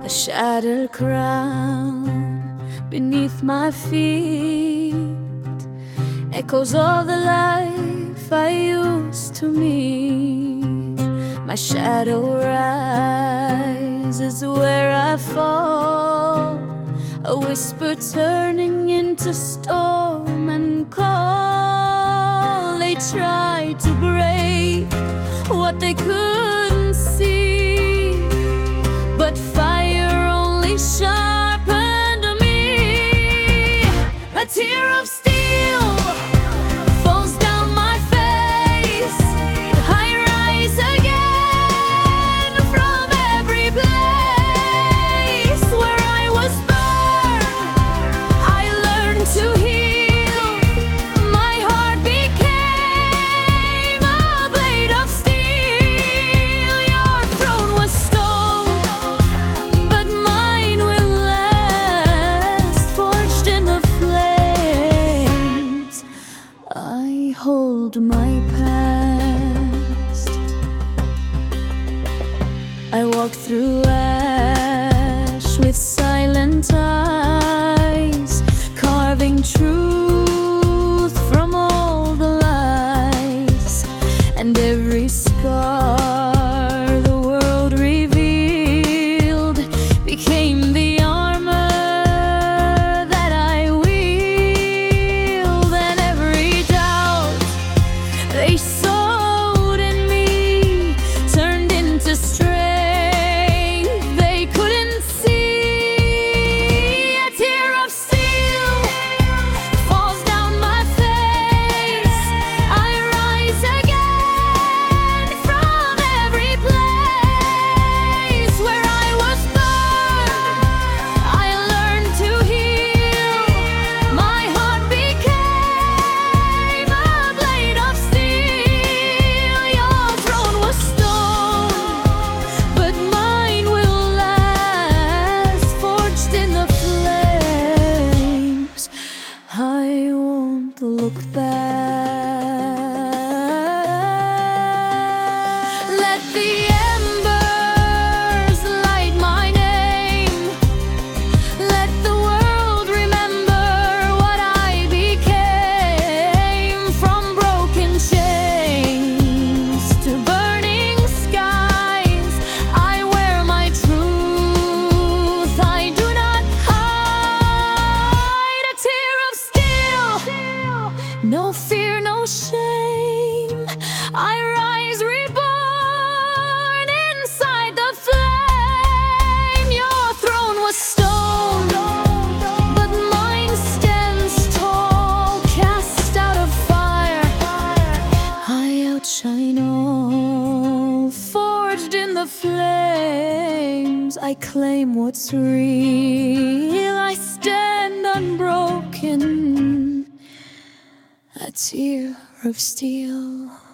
a shattered crown beneath my feet, echoes of the life I used to meet. My shadow rises where I fall, a whisper turning into storm and call. They tried to break what they couldn't see, but fire only sharpened me. A tear of steel falls down my face. I rise again from every place where I was burned. I learned to heal. My heart became a blade of steel. Your throne was stone, but mine will last, forged in the flames. I hold my past. I walk through ash with silent eyes, carving truth from all the lies, and every scar the world revealed became the armor that I wield. And every doubt they sowed in me turned into strength they couldn't see. A tear of steel falls down my face. I rise again from every place where I was burned. I learned to heal. My heart became a blade of steel. Your throne was stone, but mine will last, forged in the flames. I won't look back. Let the embers light my name. Let the world remember what I became. From broken chains to burning skies, I wear my truth. I do not hide. A tear of steel, no fear, no shame. I rise reborn inside the flame. Your throne was stone, but mine stands tall, cast out of fire. I outshine all, forged in the flames. I claim what's real. I stand unbroken, a tear of steel.